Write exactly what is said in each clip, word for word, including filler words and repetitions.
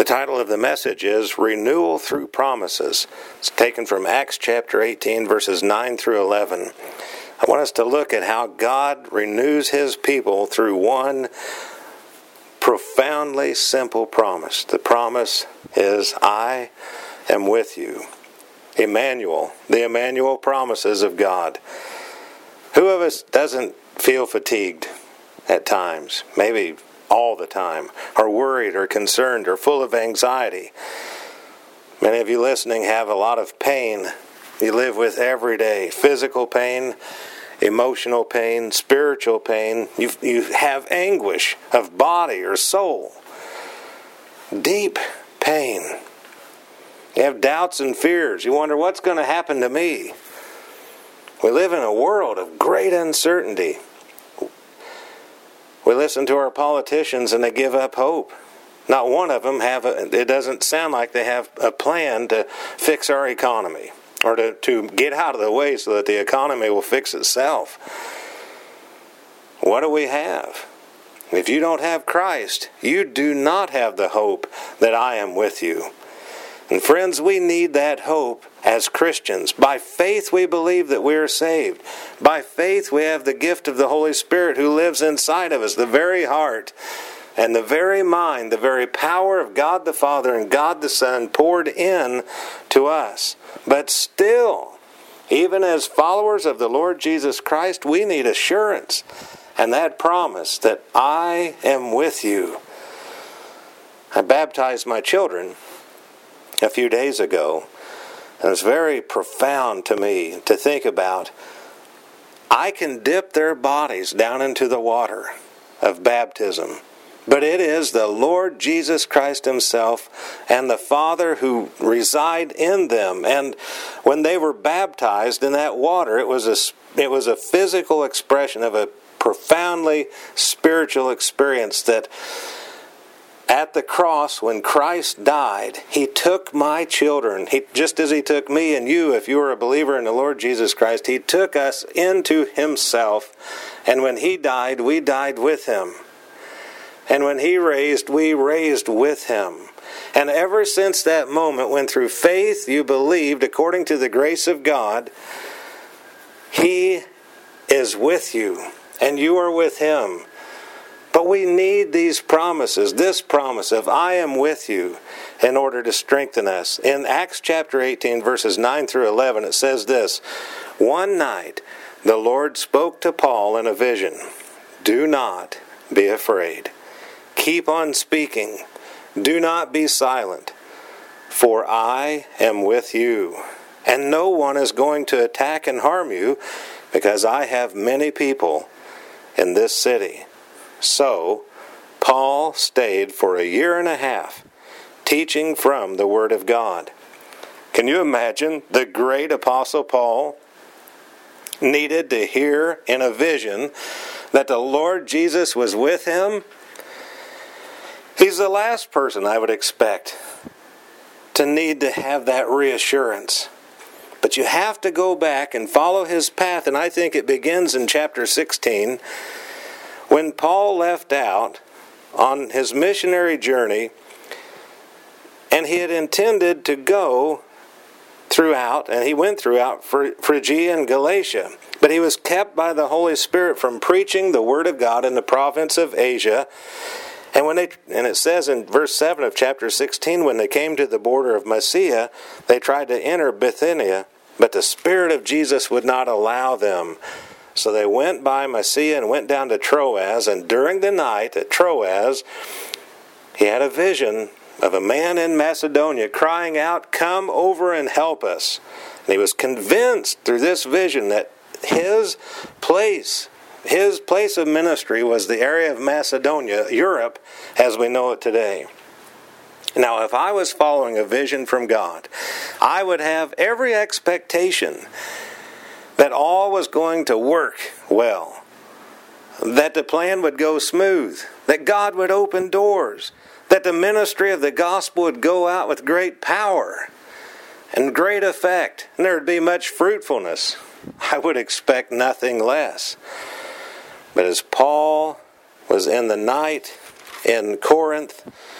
title of the message is Renewal Through Promises. It's taken from Acts chapter eighteen, verses nine through eleven. I want us to look at how God renews His people through one profoundly simple promise. The promise is, I am with you. Emmanuel, the Emmanuel promises of God. Who of us doesn't feel fatigued at times? Maybe all the time, or worried or concerned or full of anxiety. Many of you listening have a lot of pain you live with every day. Physical pain, emotional pain, spiritual pain. You, you have anguish of body or soul. Deep pain. You have doubts and fears. You wonder, what's going to happen to me? We live in a world of great uncertainty. We listen to our politicians and they give up hope. Not one of them have a, it doesn't sound like they have a plan to fix our economy or to, to get out of the way so that the economy will fix itself. What do we have? If you don't have Christ, you do not have the hope that I am with you. And friends, we need that hope as Christians. By faith we believe that we are saved. By faith we have the gift of the Holy Spirit who lives inside of us, the very heart and the very mind, the very power of God the Father and God the Son poured in to us. But still, even as followers of the Lord Jesus Christ, we need assurance and that promise that I am with you. I baptized my children a few days ago. And it's very profound to me to think about. I can dip their bodies down into the water of baptism, but it is the Lord Jesus Christ Himself and the Father who reside in them. And when they were baptized in that water, it was a, it was a physical expression of a profoundly spiritual experience that at the cross, when Christ died, He took my children, he, just as He took me and you, if you are a believer in the Lord Jesus Christ, He took us into Himself. And when He died, we died with Him. And when He raised, we raised with Him. And ever since that moment, when through faith you believed according to the grace of God, He is with you, and you are with Him. But we need these promises, this promise of I am with you, in order to strengthen us. In Acts chapter eighteen, verses nine through eleven, it says this, One night the Lord spoke to Paul in a vision, Do not be afraid. Keep on speaking. Do not be silent, for I am with you. And no one is going to attack and harm you, because I have many people in this city. So, Paul stayed for a year and a half, teaching from the Word of God. Can you imagine the great Apostle Paul needed to hear in a vision that the Lord Jesus was with him? He's the last person I would expect to need to have that reassurance. But you have to go back and follow his path, and I think it begins in chapter sixteen, when Paul left out on his missionary journey, and he had intended to go throughout, and he went throughout Phrygia and Galatia, but he was kept by the Holy Spirit from preaching the Word of God in the province of Asia. And when they, and it says in verse seven of chapter sixteen, when they came to the border of Mysia, they tried to enter Bithynia, but the Spirit of Jesus would not allow them. So they went by Mysia and went down to Troas, and during the night at Troas, he had a vision of a man in Macedonia crying out, Come over and help us. And he was convinced through this vision that his place, his place of ministry was the area of Macedonia, Europe, as we know it today. Now, if I was following a vision from God, I would have every expectation that all was going to work well, that the plan would go smooth, that God would open doors, that the ministry of the gospel would go out with great power and great effect, and there would be much fruitfulness. I would expect nothing less. But as Paul was in the night in Corinth,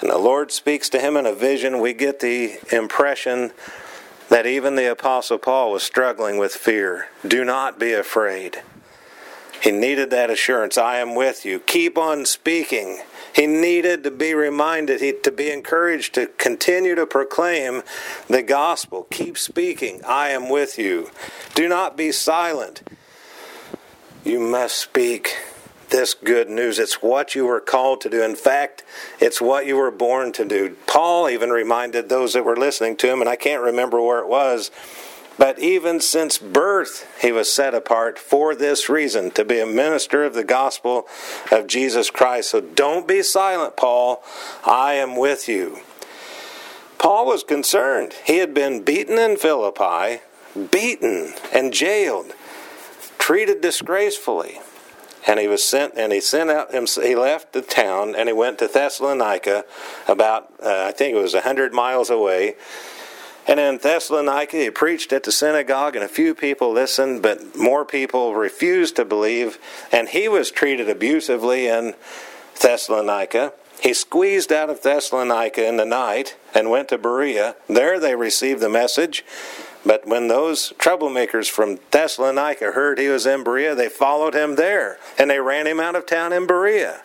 and the Lord speaks to him in a vision, we get the impression that even the Apostle Paul was struggling with fear. Do not be afraid. He needed that assurance. I am with you. Keep on speaking. He needed to be reminded, he, to be encouraged to continue to proclaim the gospel. Keep speaking. I am with you. Do not be silent. You must speak this good news. It's what you were called to do. In fact, it's what you were born to do. Paul even reminded those that were listening to him, and I can't remember where it was, but even since birth he was set apart for this reason, to be a minister of the gospel of Jesus Christ. So don't be silent, Paul. I am with you. Paul was concerned. He had been beaten in Philippi, beaten and jailed, treated disgracefully. And he was sent, and he sent out him. He left the town, and he went to Thessalonica, about uh, I think it was a hundred miles away. And in Thessalonica, he preached at the synagogue, and a few people listened, but more people refused to believe. And he was treated abusively in Thessalonica. He squeezed out of Thessalonica in the night and went to Berea. There they received the message. But when those troublemakers from Thessalonica heard he was in Berea, they followed him there, and they ran him out of town in Berea.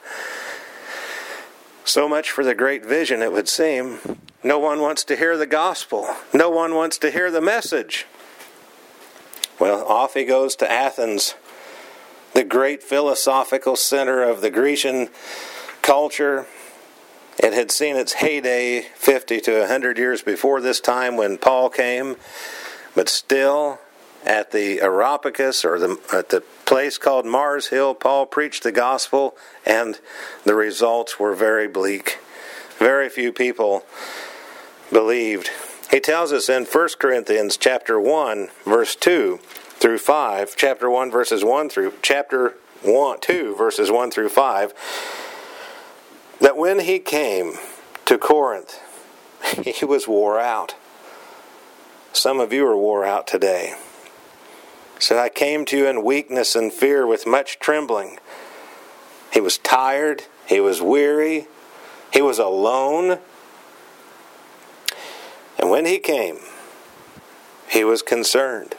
So much for the great vision, it would seem. No one wants to hear the gospel. No one wants to hear the message. Well, off he goes to Athens, the great philosophical center of the Grecian culture. It had seen its heyday fifty to one hundred years before this time when Paul came. But still, at the Areopagus, or the, at the place called Mars Hill, Paul preached the gospel, and the results were very bleak. Very few people believed. He tells us in First Corinthians chapter one, verse two through five, chapter one, verses one through, chapter one, two, verses one through five, that when he came to Corinth, he was wore out. Some of you are wore out today. He said, I came to you in weakness and fear with much trembling. He was tired. He was weary. He was alone. And when he came, he was concerned.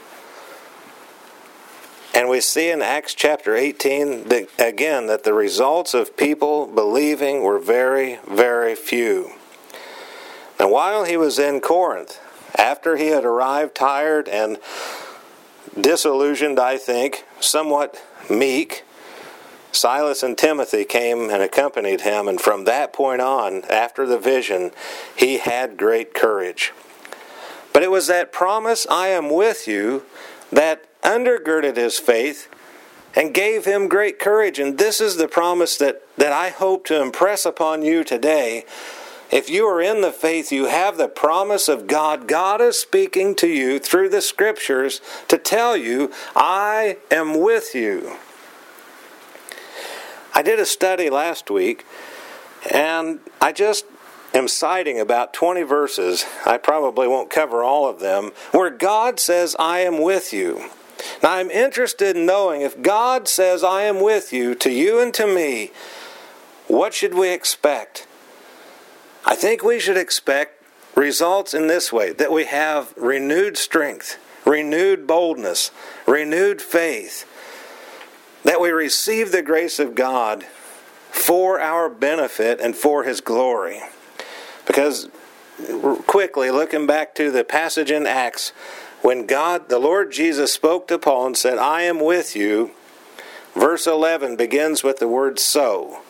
And we see in Acts chapter eighteen, that, again, that the results of people believing were very, very few. And while he was in Corinth, after he had arrived tired and disillusioned, I think, somewhat meek, Silas and Timothy came and accompanied him, and from that point on, after the vision, he had great courage. But it was that promise, I am with you, that undergirded his faith and gave him great courage. And this is the promise that, that I hope to impress upon you today. If you are in the faith, you have the promise of God. God is speaking to you through the Scriptures to tell you, I am with you. I did a study last week, and I just am citing about twenty verses, I probably won't cover all of them, where God says, I am with you. Now, I'm interested in knowing if God says, I am with you, to you and to me, what should we expect? I think we should expect results in this way, that we have renewed strength, renewed boldness, renewed faith, that we receive the grace of God for our benefit and for His glory. Because, quickly, looking back to the passage in Acts, when God, the Lord Jesus, spoke to Paul and said, I am with you, verse eleven begins with the word so.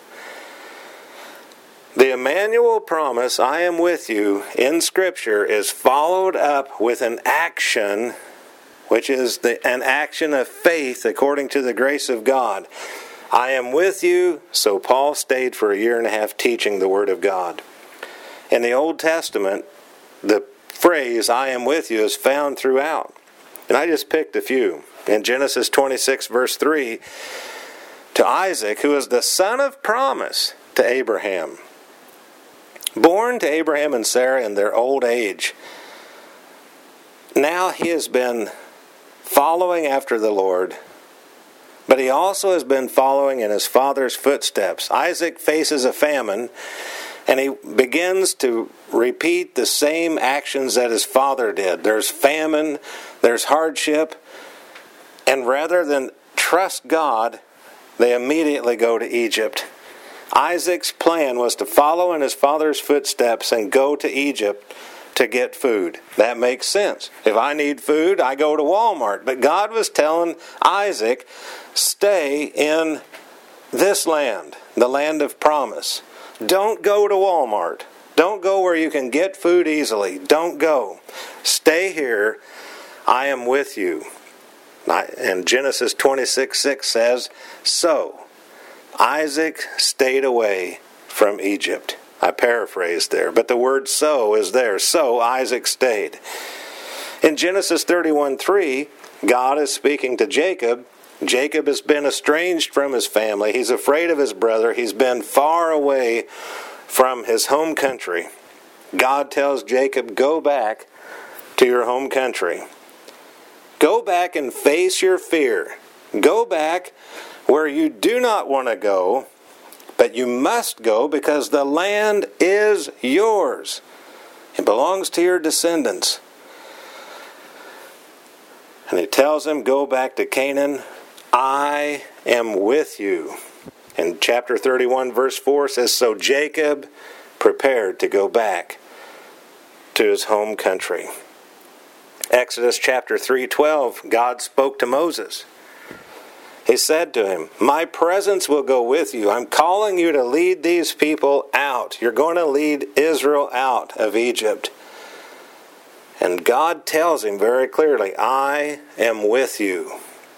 The Emmanuel promise, I am with you, in Scripture is followed up with an action, which is the, an action of faith according to the grace of God. I am with you, so Paul stayed for a year and a half teaching the Word of God. In the Old Testament, the phrase, I am with you, is found throughout. And I just picked a few. In Genesis twenty-six, verse three, to Isaac, who is the son of promise to Abraham, born to Abraham and Sarah in their old age. Now he has been following after the Lord, but he also has been following in his father's footsteps. Isaac faces a famine, And he begins to repeat the same actions that his father did. There's famine, there's hardship, and rather than trust God, they immediately go to Egypt. Isaac's plan was to follow in his father's footsteps and go to Egypt to get food. That makes sense. If I need food, I go to Walmart. But God was telling Isaac, stay in this land, the land of promise. Don't go to Walmart. Don't go where you can get food easily. Don't go. Stay here. I am with you. And Genesis twenty-six six says, so Isaac stayed away from Egypt. I paraphrased there, but the word so is there. So Isaac stayed. In Genesis thirty-one three, God is speaking to Jacob. Jacob has been estranged from his family. He's afraid of his brother. He's been far away from his home country. God tells Jacob, go back to your home country. Go back and face your fear. Go back where you do not want to go, but you must go because the land is yours. It belongs to your descendants. And he tells him, go back to Canaan. I am with you. And chapter thirty-one verse four says, so Jacob prepared to go back to his home country. Exodus chapter three twelve, God spoke to Moses. He said to him, my presence will go with you. I'm calling you to lead these people out. You're going to lead Israel out of Egypt. And God tells him very clearly, I am with you.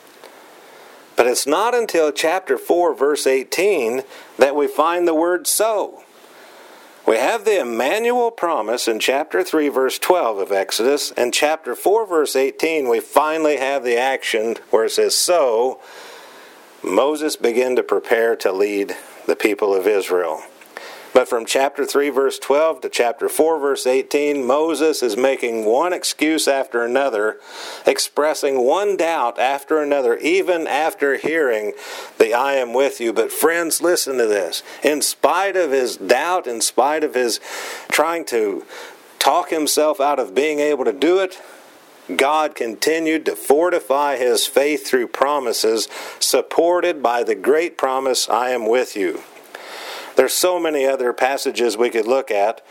But it's not until chapter four, verse eighteen, that we find the word so. We have the Emmanuel promise in chapter three, verse twelve of Exodus, and chapter four, verse eighteen, we finally have the action where it says, so Moses began to prepare to lead the people of Israel. But from chapter three, verse twelve to chapter four, verse eighteen, Moses is making one excuse after another, expressing one doubt after another, even after hearing the I am with you. But friends, listen to this. In spite of his doubt, in spite of his trying to talk himself out of being able to do it, God continued to fortify his faith through promises, supported by the great promise, I am with you. There's so many other passages we could look at.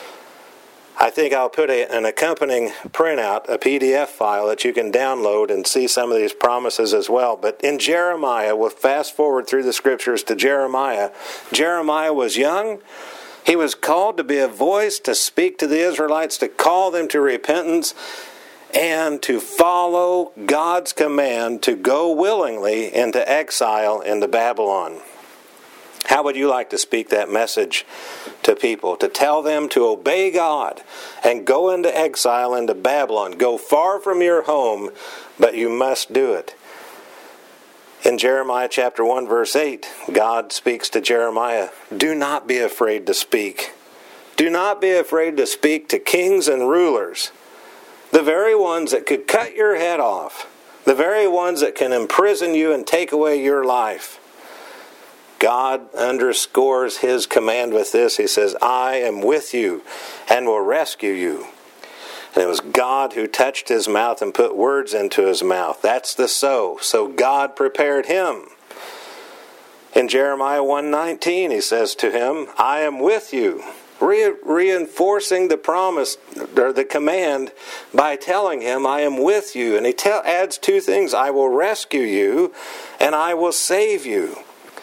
I think I'll put a, an accompanying printout, a P D F file that you can download and see some of these promises as well. But in Jeremiah, we'll fast forward through the scriptures to Jeremiah. Jeremiah was young. He was called to be a voice to speak to the Israelites, to call them to repentance, and to follow God's command to go willingly into exile into Babylon. How would you like to speak that message to people? To tell them to obey God and go into exile into Babylon. Go far from your home, but you must do it. In Jeremiah chapter one, verse eight, God speaks to Jeremiah, do not be afraid to speak. Do not be afraid to speak to kings and rulers, the very ones that could cut your head off, the very ones that can imprison you and take away your life. God underscores his command with this. He says, I am with you and will rescue you. And it was God who touched his mouth and put words into his mouth. That's the so. So God prepared him. In Jeremiah one nineteen, he says to him, I am with you. Re- reinforcing the promise or the command by telling him, I am with you. And he te- adds two things. I will rescue you and I will save you.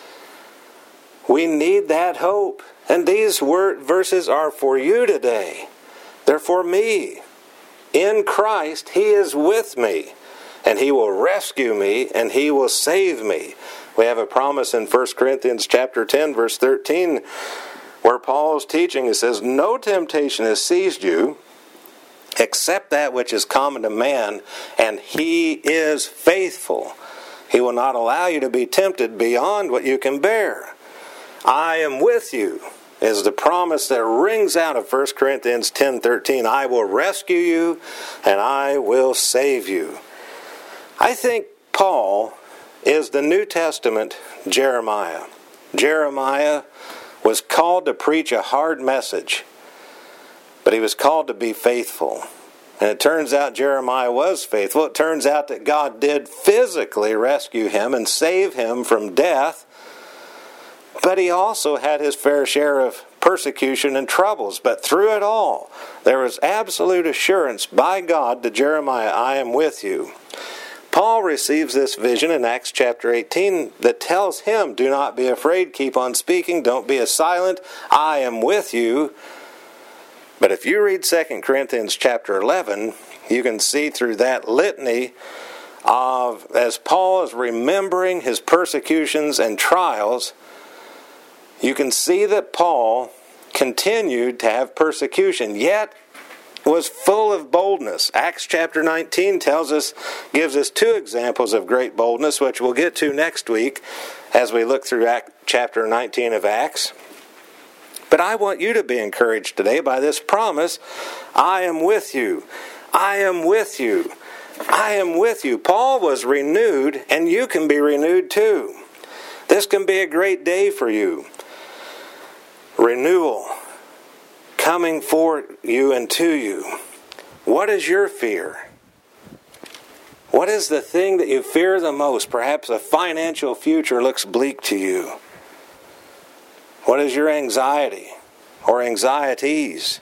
We need that hope. And these word verses are for you today. They're for me. In Christ, he is with me. And he will rescue me and he will save me. We have a promise in First Corinthians chapter ten, verse thirteen, where Paul is teaching. He says, no temptation has seized you except that which is common to man, and he is faithful. He will not allow you to be tempted beyond what you can bear. I am with you is the promise that rings out of First Corinthians ten thirteen. I will rescue you and I will save you. I think Paul is the New Testament Jeremiah. Jeremiah was called to preach a hard message, but he was called to be faithful. And it turns out Jeremiah was faithful. It turns out that God did physically rescue him and save him from death, but he also had his fair share of persecution and troubles. But through it all, there was absolute assurance by God to Jeremiah, I am with you. Paul receives this vision in Acts chapter eighteen that tells him, do not be afraid, keep on speaking, don't be silent, I am with you. But if you read Second Corinthians chapter eleven, you can see through that litany of, as Paul is remembering his persecutions and trials, you can see that Paul continued to have persecution, yet was full of boldness. Acts chapter nineteen tells us, gives us two examples of great boldness, which we'll get to next week as we look through Act, chapter nineteen of Acts. But I want you to be encouraged today by this promise, I am with you. I am with you. I am with you. Paul was renewed, and you can be renewed too. This can be a great day for you. Renewal coming for you and to you. What is your fear? What is the thing that you fear the most? Perhaps a financial future looks bleak to you. What is your anxiety or anxieties?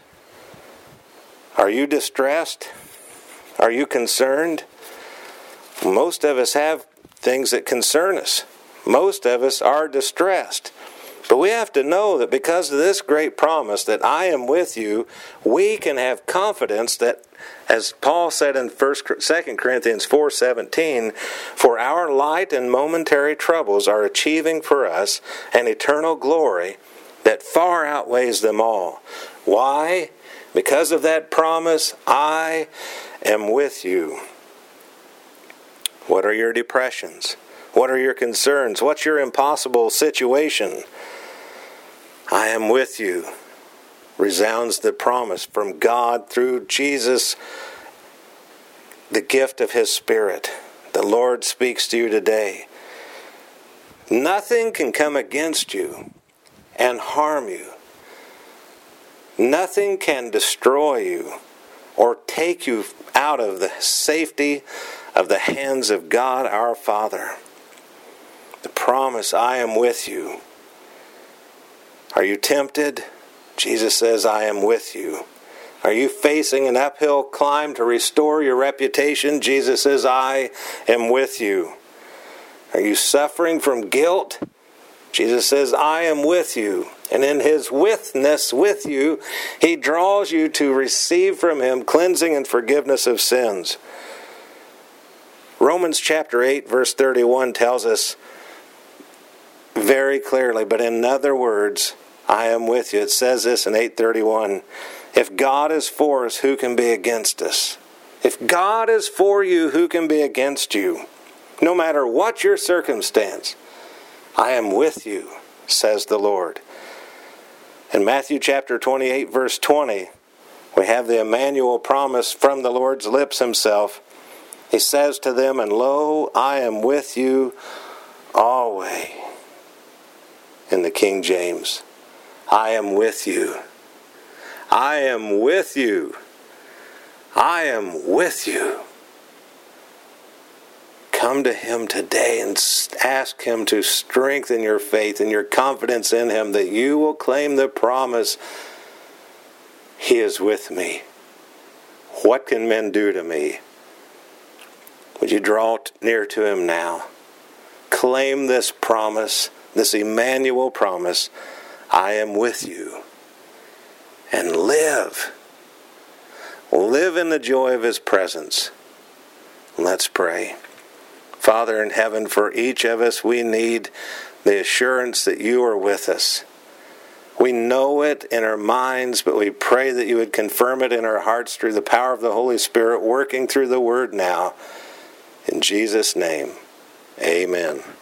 Are you distressed? Are you concerned? Most of us have things that concern us. Most of us are distressed. But we have to know that because of this great promise that I am with you, we can have confidence that, as Paul said in Second Corinthians four seventeen, for our light and momentary troubles are achieving for us an eternal glory that far outweighs them all. Why? Because of that promise, I am with you. What are your depressions? What are your concerns? What's your impossible situation? I am with you. Resounds the promise from God through Jesus, the gift of His Spirit. The Lord speaks to you today. Nothing can come against you and harm you. Nothing can destroy you or take you out of the safety of the hands of God our Father. The promise, I am with you. Are you tempted? Jesus says, I am with you. Are you facing an uphill climb to restore your reputation? Jesus says, I am with you. Are you suffering from guilt? Jesus says, I am with you. And in His withness with you, He draws you to receive from Him cleansing and forgiveness of sins. Romans chapter eight, verse thirty-one tells us very clearly, but in other words, I am with you. It says this in eight thirty-one. If God is for us, who can be against us? If God is for you, who can be against you? No matter what your circumstance, I am with you, says the Lord. In Matthew chapter twenty-eight, verse twenty, we have the Emmanuel promise from the Lord's lips Himself. He says to them, and lo, I am with you always. In the King James, I am with you. I am with you. I am with you. Come to Him today and ask Him to strengthen your faith and your confidence in Him, that you will claim the promise, He is with me. What can men do to me? Would you draw near to Him now? Claim this promise, this Emmanuel promise, I am with you. And live. Live in the joy of His presence. Let's pray. Father in heaven, for each of us, we need the assurance that you are with us. We know it in our minds, but we pray that you would confirm it in our hearts through the power of the Holy Spirit working through the Word now. In Jesus' name, amen.